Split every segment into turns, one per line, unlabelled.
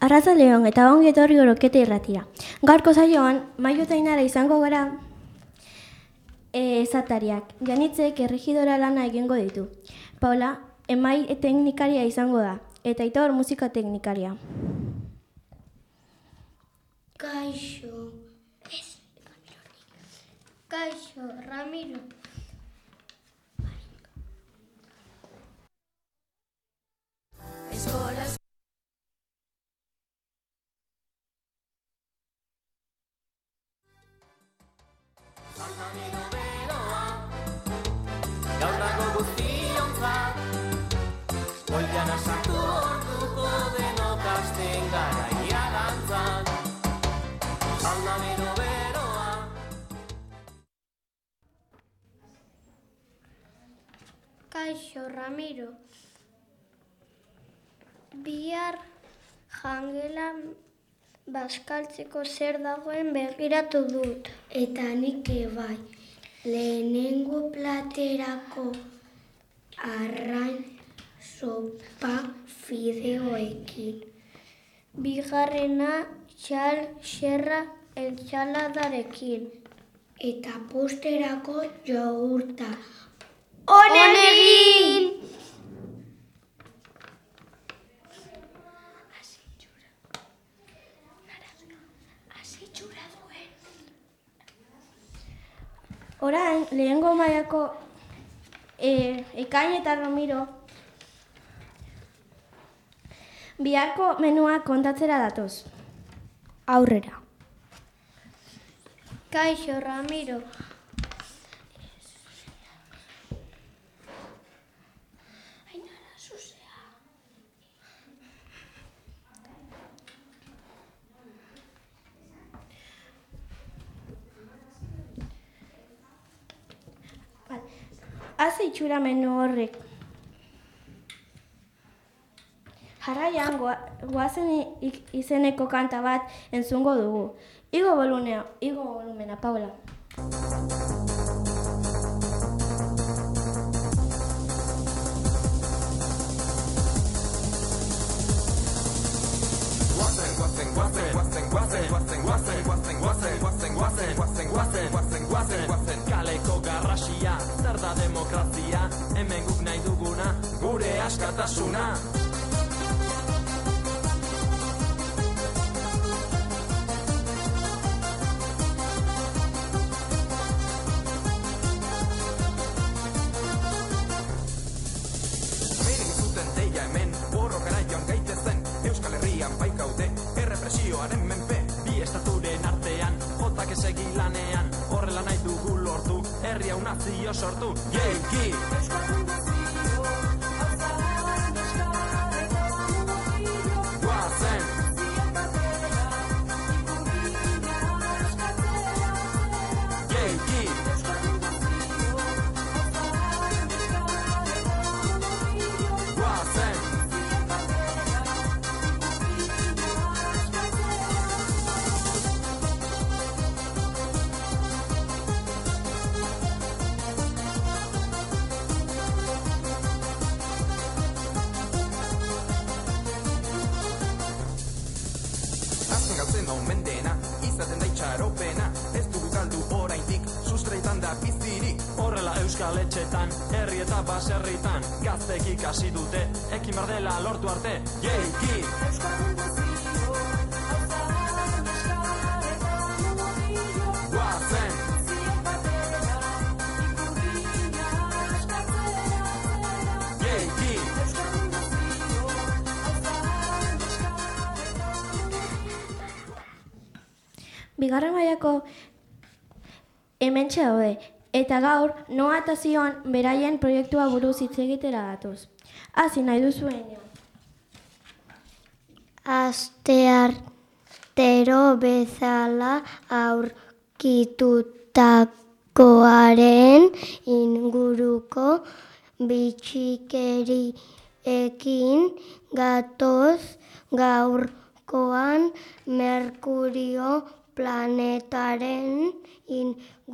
Arratsaldeon eta ongi etorri Oroketa irratira. Gaurko saioan Maiu eta Ainara izango gara esatariak. Janitzek erregidora lana egingo ditu. Paula, emai teknikaria izango da, eta Aitor musika teknikaria.
Kaixo. Kaixo, Ramiro. Kaixo, Ramiro. Bihar jangelan bazkaltzeko zer dagoen begiratu dut. Eta nik bai, lehenengo platerako arrain sopa fideoekin. Bigarrena xerra entsaladarekin. Eta posterako jogurta. Onegin!
Orain, lehengo mailako Ekain eta Ramiro biharko menua kontatzera datoz. Aurrera.
Kaixo, Ramiro.
Haze itxura menu horrek. Jarraian goazen izeneko kanta bat entzungo dugu. Igo volumena, Paula.
Kaleko garrasia, zer da demokrazia, hemen guk nahi duguna, gure askatasuna. Menik zuten deia hemen, borrokara joan gaitezen, Euskal Herrian baikaude, errepresioaren menpe, bi estaturen artean, jotak esegi lanean, horrela nahi dugu lortu, herri hau nazio sortu, jeiki! Guazen! Jeiki! Guazen! Azken gauzen omen dena, izaten da itxaropena, ez dugu galdu oraindik, sustreitan da bizirik. Horrela Euskal Etxetan, herri eta baserritan, gaztek ikasi dute, ekin bardela lortu arte, jeiki! Guazen! Jeiki!
Bigarren mailako hementxe daude, eta gaur Noa eta Zion beraien proiektua buruz hitz egitera datoz. Hasi nahi duzuenean.
Asteartero bezala aurkitutakoaren inguruko bitxikeriekin gatoz gaurkoan Merkurio planetaren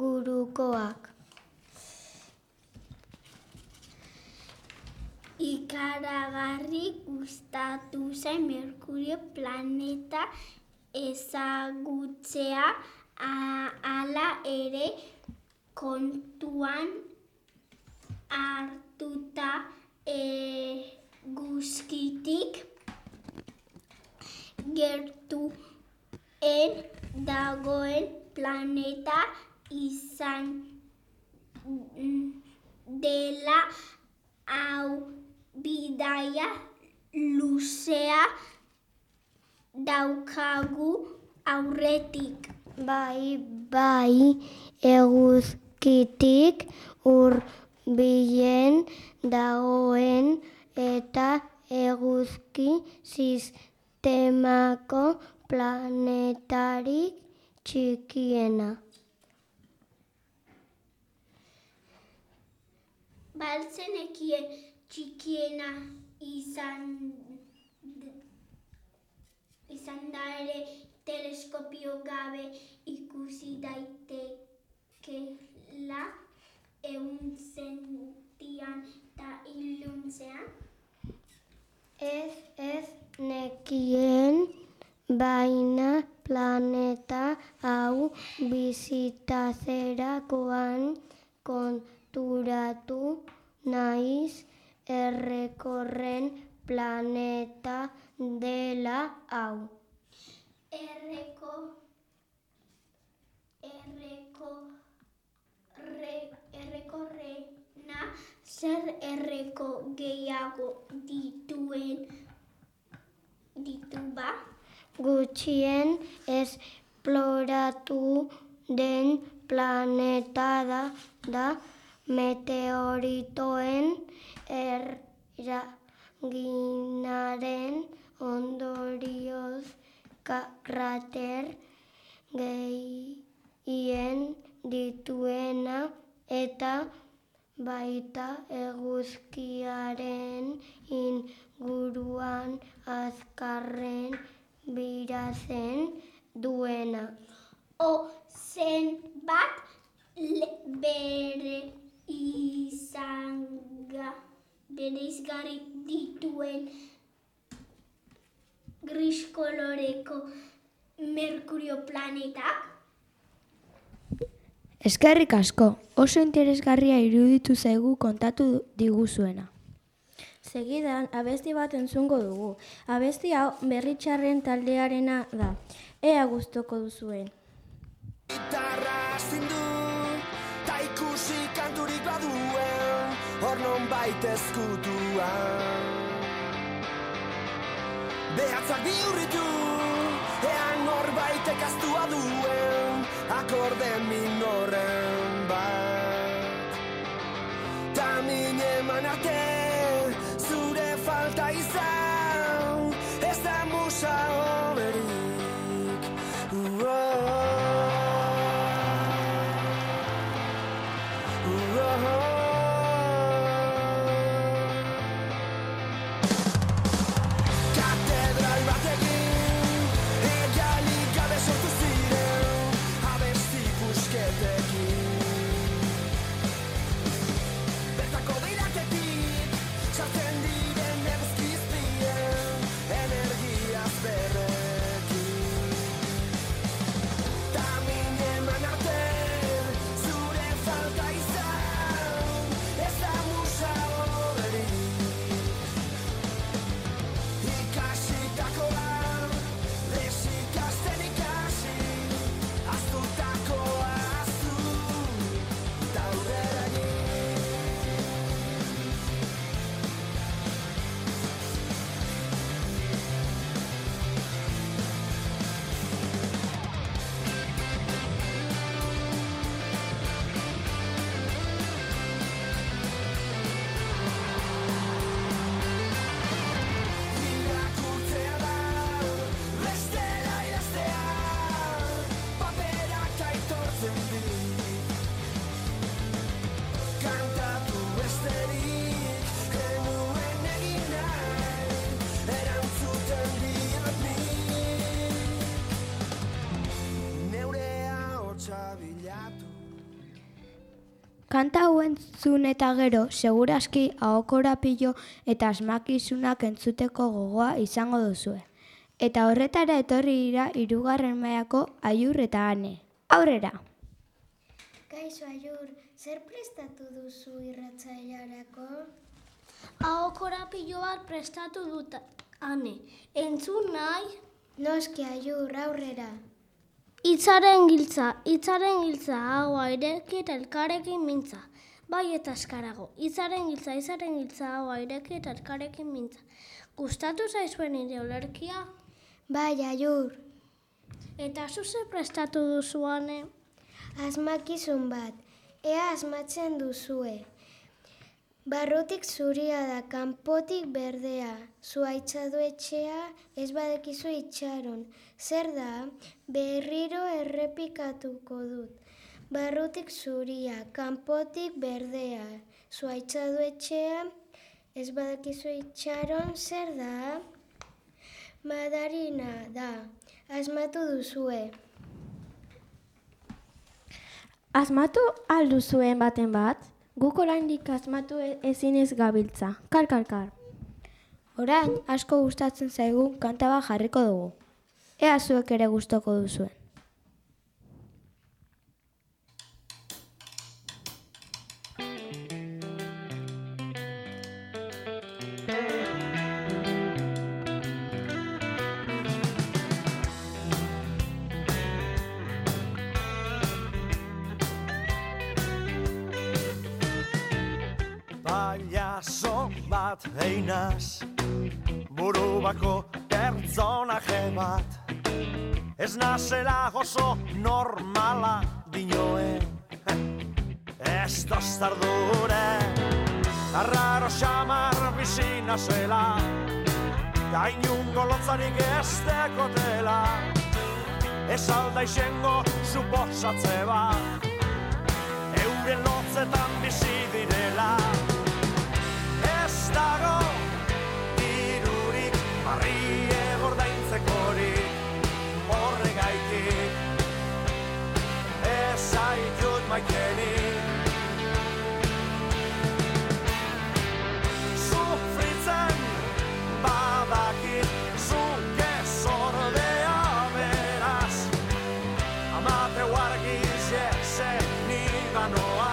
ingurukoak.
ikaragarri gustatu zen Merkurio planeta ezagutzea, hala ere kontuan hartuta eguzkitik gertuen dagoen planeta izan dela. Hau bidaia luzea daukagu aurretik.
Bai, eguzkitik hurbilen dagoen eta eguzki sistemako planetarik txikiena.
Baltzenekien txikiena izan da ere teleskopio gabe ikusi daitekeela egunsentian eta iluntzean.
Ez nekien, baina planeta hau bisitatzerakoan konturatu naiz errekorren planeta dela hau.
Errekorrena zer erreko gehiago ditu ba?
Gutxien esploratu den planeta da meteoritoen eraginaren ondorioz krater gehien dituena eta baita eguzkiaren inguruan azkarren biratzen duena.
Zenbat bereizgarri dituen gris koloreko Merkurio planetak?
Eskerrik asko, oso interesgarria iruditu zaigu kontatu diguzuena.
Segidan, abesti bat entzungo dugu. Abesti hau Berritxarren taldearena da. Ea gustoko duzuen.
Gitarra zindu, ta ikusi kanturik baduen, hor non baita ezkutuan. Behatzak bihurritu, ean norbaitek aztua duen, akorde minoren bat. Ta mine eman arte, zure falta izan, ez da musa hoberik. Katedral batekin, egalik gabe sortu ziren, abesti pusketekin. Bertako beiratetik, sartzen diren eguzki izpien,
Kanta hau entzun eta gero, seguraski ahokorapilo eta asmakizunak entzuteko gogoa izango duzue. Eta horretara etorri dira 3. mailako Aiur eta Ane. Aurrera!
Kaixo Aiur, zer prestatu duzu irratsailarako?
Ahokorapilo bat prestatu dut, Ane. Entzun nahi?
Noski Aiur, aurrera.
Hitzaren giltza, hau ireki eta elkarrekin mintza. Bai eta eskarago, hitzaren giltza, hau ireki eta elkarrekin mintza. Gustatu zaizuen nire olerkia?
Bai, Aiur.
Eta zuze prestatu duzu, Ane?
Asmakizun bat, ea asmatzen duzue. Barrutik zuria da, kanpotik berdea. Zuhaitza du etxea, ez badekizu itxaron. Zer da, berriro errepikatuko dut. Barrutik zuria, kanpotik berdea. Zuhaitza du etxea, ez badekizu itxaron. Zer da, madarina da. Asmatu duzue.
Asmatu alduzuen baten bat? Guk oraindik asmatu ezinez gabiltza. Kar.
Orain, asko gustatzen zaigun kanta bat jarriko dugu. Ea zuek ere gustoko duzuen.
Pailazo bat einaz, buru bako pertsonaje bat. Ez nazela oso normala dinoen, ez tostardure. Arraro xamar bizi nazela, gainungo lotzarik ez dekotela. Ez alda izango suposatze bat, euren lotzetan bizi direla. Ez dago dirurik, barrie gordaintzekorik, horregaitik ez zaitut maitenik. Sufritzen badakit, zuk ez ordea beraz, amateu argiz jezen niganoa.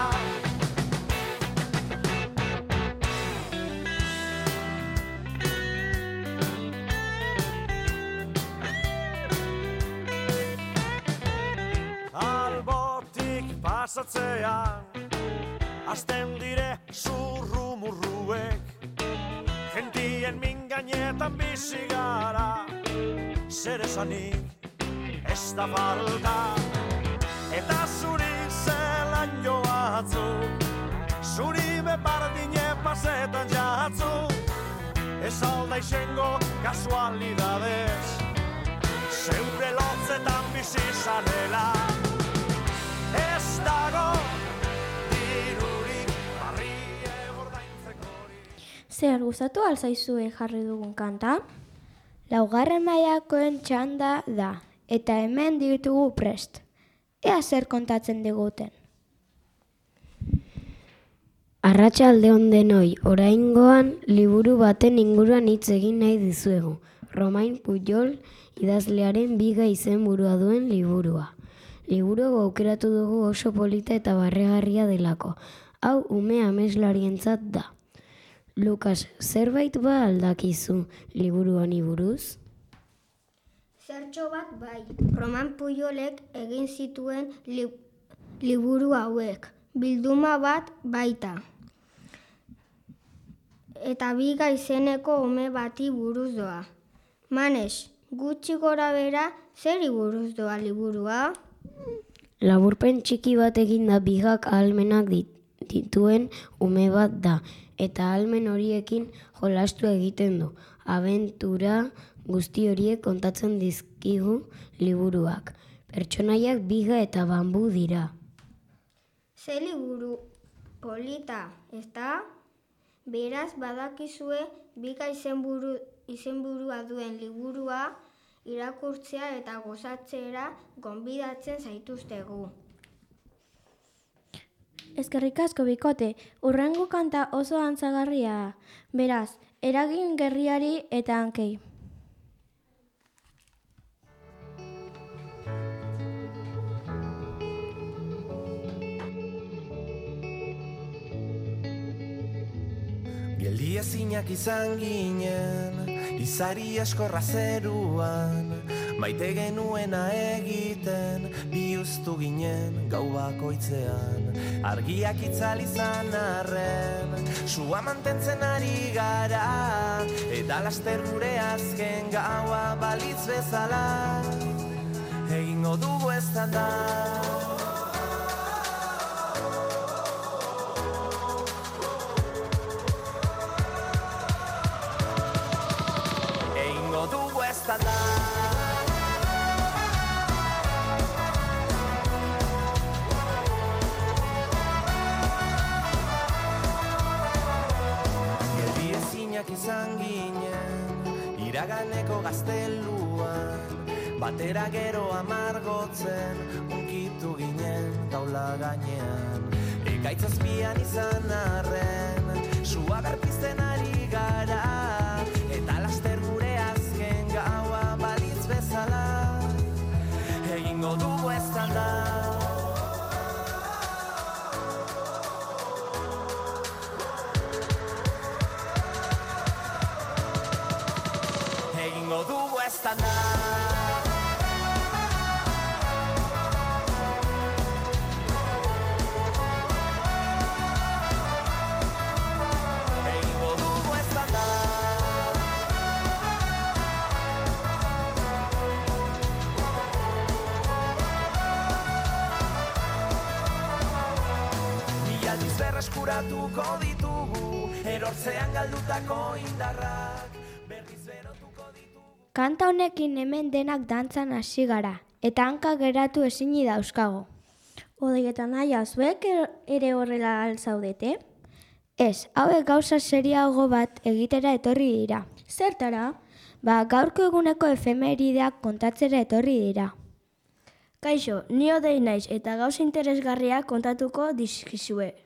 Pasatzean, azten dire zurrumurruek, gentien min gainetan bizi gara, zer esanik ez da falta, eta zuri zelan joatzuk, zuri bepardine pasetan jatzuk, ez alda izango kasualidadez, zeure lotzetan bizi zarela. Ez dago dirurik, barrie gordaintzekorik.
Zer, gustatu alzaizue jarri dugun kanta?
4. mailakoen txanda da, eta hemen ditugu prest. Ea zer kontatzen diguten.
Arratsalde on denoi, oraingoan liburu baten inguruan hitz egin nahi dizuegu. Romain Pujol idazlearen Biga izenburua duen liburua. Liburu aukeratu dugu oso polita eta barregarria delako. Hau ume ameslarientzat da. Lukas, zerbait ba aldakizu liburu honi buruz?
Zertxo bat bai. Roman Pujolek egin zituen liburu hauek. Bilduma bat baita. Eta Biga izeneko ume bati buruz doa. Manes, gutxi gora bera, zeri buruz doa liburua?
Laburpen txiki bat eginda Bigak ahalmenak dituen ume bat da, eta ahalmen horiekin jolastu egiten du. Abentura guzti horiek kontatzen dizkigu liburuak. Pertsonaiak Biga eta Bambu dira.
Ze liburu polita, ezta? Beraz badakizue Biga izenburua duen liburua irakurtzea eta gozatzera gonbidatzen zaituztegu.
Eskerrik asko bikote, hurrengo kanta oso antzagarria da. Beraz, eragin gerriari eta hankei.
Geldi ezinak izan ginen, izari eskorra zeruan, maite genuena egiten, bihuztu ginen gau bakoitzean. Argiak itzal izan arren, sua mantentzen ari gara, eta laster gure azken gaua balitz bezala, egingo dugu eztanda. Geldi ezinak izan ginen, iraganeko gazteluan, batera gero amargotzen, unkitu ginen taula gainean. Ekaitz azpian izan arren, sua berpizten ari gara, eta laster gure azken gaua balitz bezala, egingo dugu eztanda. Egingo dugu eztanda. Eskuratuko ditugu, erortzean galdutako indarrak, berriz berotuko ditugu.
Kanta honekin hemen denak dantzan hasi gara, eta hanka geratu ezini dauzkago.
Odei eta Naia, zuek ere horrela alzaudete?
Ez, hauek gauza seriago bat egitera etorri dira.
Zertara?
Gaurko eguneko efemerideak kontatzera etorri dira.
Kaixo, ni Odei naiz eta gauza interesgarriak kontatuko dizkizuet.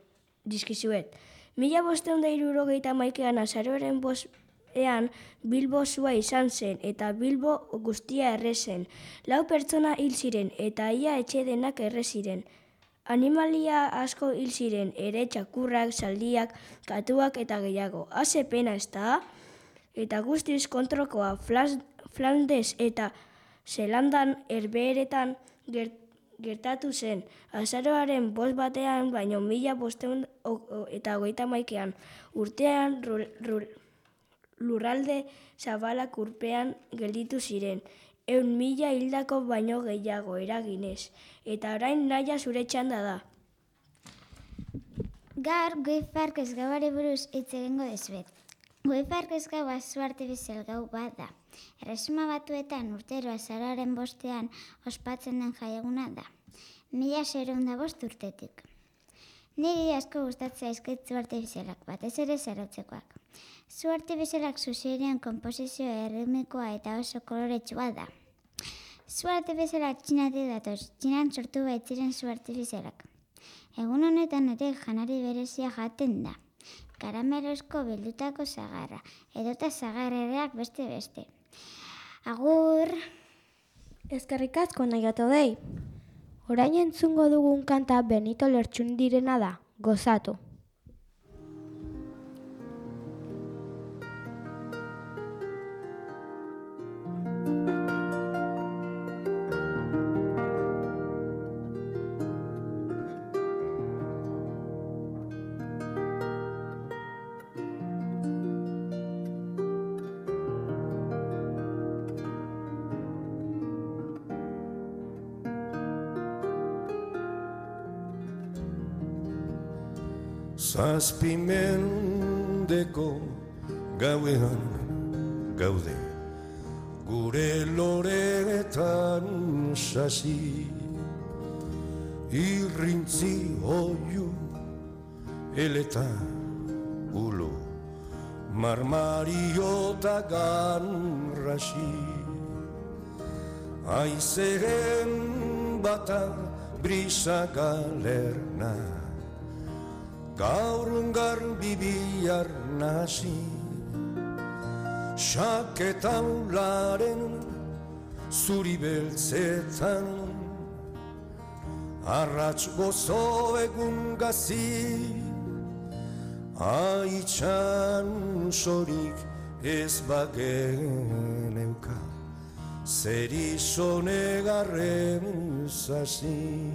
1571 azaroaren 5ean Bilbo sua izan zen eta Bilbo guztia erre zen. 4 pertsona hil ziren eta ia etxe denak erre ziren. Animalia asko hil ziren, ere txakurrak, zaldiak, katuak eta gehiago. Haze pena ezta? Eta guztiz kontrokoa Flandes eta Zelandan herbeheretan gertatu zen, azaroaren 5 batean, baino 1531 urtean lurralde zabalak urpean gelditu ziren, 100.000 hildako baino gehiago eraginez, eta orain Naia zure txanda da.
Gaur, Goi Parkez gauari buruz hitz egingo dizuet. Goi Parkez gaua zu artifizial gau bat da. Erresuma Batuetan urtero azaroaren 5ean ospatzen den jaieguna da. 1605 urtetik. Niri asko gustatzen zaizkit zu artifizialak, batez ere zarautzekoak. Zu artifizialak zuzirien konposizio erritmikoa eta oso koloretsua da. Zu artifizialak Txinatik datoz, Txinan sortu baitziren zu artifizialak. Egun honetan ere janari berezia jaten da. Karamelozko bildutako zagarra, edota zagarrereak beste. Agur!
Eskerrik asko Naia eta Odei.
Orain entzungo dugun kanta Benito Lertxundirena da, gozatu.
Zazpimendeko gauean gaude, gure loretan sasi, irrintzi oiu, eleta ulo, marmariota ganrasi, aizeren bata brisa galerna, gaur garbi bihar nasi, xaketa ularen zuri beltzetan, arratz gozo egun gazi, haitxan sorik ez bageneuka, zer izonegarren zazi.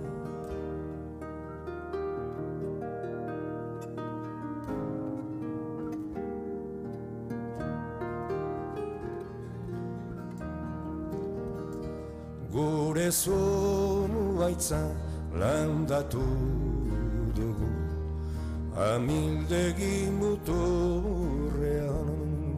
Gure zuaitza landatu dugu, amildegi muturrean,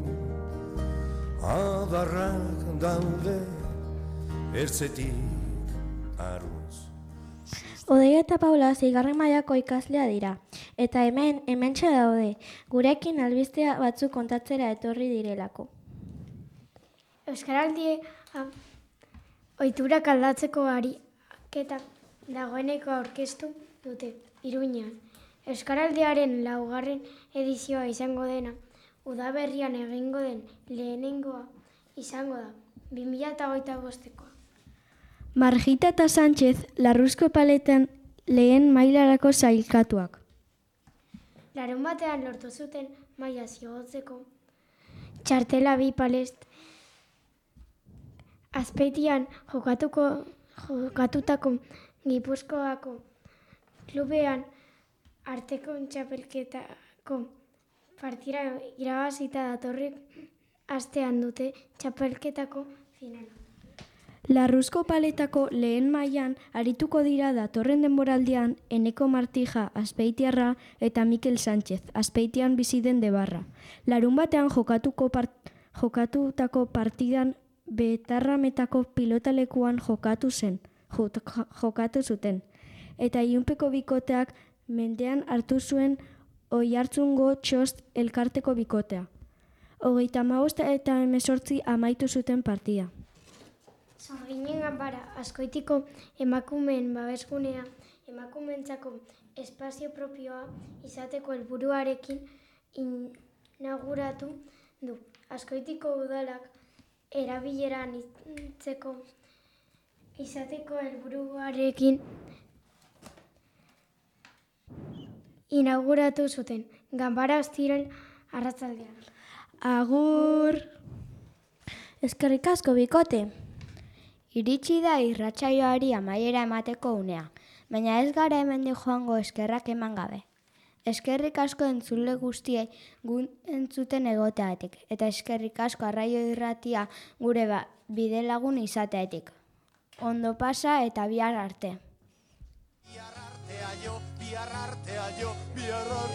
adarrak daude ertzetik aruz.
Odei eta Paula 6. mailako ikaslea dira, eta hementxe daude, gurekin albistea batzuk kontatzera etorri direlako.
Euskaraldi ohiturak aldatzeko ariketa dagoeneko aurkeztu dute Iruñean. Euskaraldiaren 4. edizioa izango dena, udaberrian egingo den lehenengoa izango da, 2025koa.
Margita eta Sánchez Larruzko paletan lehen mailarako sailkatuak.
Larunbatean lortu zuten maila zigotzeko txartela 2 palest Azpeitian jokatutako Gipuzkoako klubean arteko txapelketako partida irabazita datorren astean dute txapelketako finala.
Larruzko paletako lehen mailan arituko dira datorren denboraldian Eneko Martija Azpeitiarra eta Mikel Sánchez Azpeitian bizi den Debarra. Larunbatean jokatutako partidan Betarrametako pilotalekuan jokatu zuten, eta Ilunpeko bikoteak mendean hartu zuen Oiartzungo Txost elkarteko bikotea. 35 eta 18 amaitu zuten partida.
Sorginen ganbara Azkoitiko emakumeen babesgunea emakumeentzako espazio propioa izateko helburuarekin inauguratu du. Azkoitiko udalak erabileran izateko helburuarekin inauguratu zuten. Ganbara ostiral arratsaldean.
Agur!
Eskerrik asko bikote!
Iritsi da irratsaioari amaiera emateko unea, baina ez gara hemendik joango eskerrak eman gabe. Eskerrik asko entzule guztiei gun entzuten egoteatik, eta eskerrik asko Arraio Irratia gure bidelagun izateatik. Ondo pasa eta bihar arte.
Bihar artea jo, bihar artea jo, bihar